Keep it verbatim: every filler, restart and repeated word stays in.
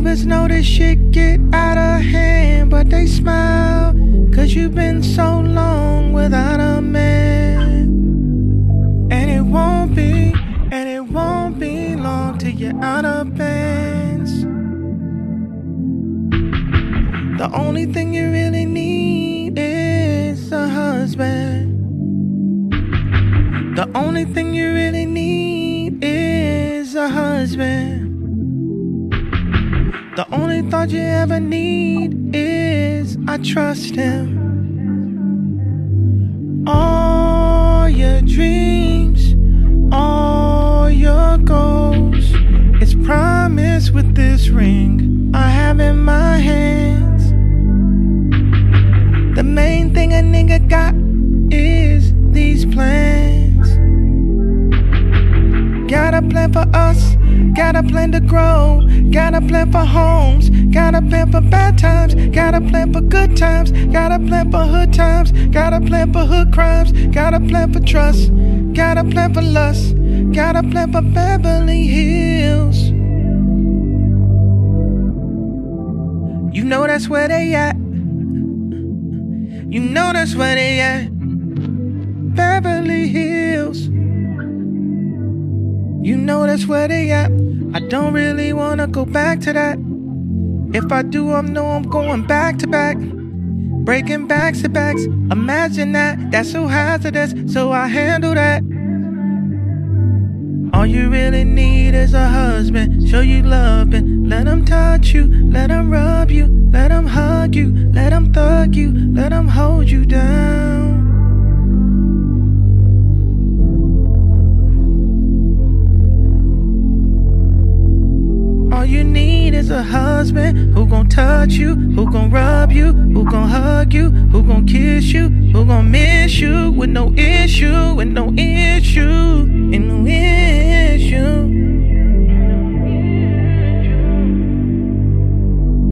neighbors know this shit get out of hand, but they smile, cause you've been so long without a man. And it won't be, and it won't be long till you're out of bands. The only thing you really need is a husband. The only thing you really need is a husband. The only thought you ever need is I trust him. All your dreams, all your goals, it's promised with this ring I have in my hands. The main thing a nigga got is these plans. Got a plan for us, got a plan to grow, got a plan for homes, got a plan for bad times, got a plan for good times, got a plan for hood times, got a plan for hood crimes, got a plan for trust, got a plan for lust, got a plan for Beverly Hills. You know that's where they at. You know that's where they at. Beverly Hills. You know that's where they at. I don't really wanna go back to that. If I do, I know I'm going back to back, breaking backs to backs. Imagine that, that's so hazardous, so I handle that. All you really need is a husband, show you loving. Let him touch you, let him rub you, let him hug you, let him thug you, let him hold you down. All you need is a husband who gon' touch you, who gon' rub you, who gon' hug you, who gon' kiss you, who gon' miss you with no issue, with no issue, and no issue.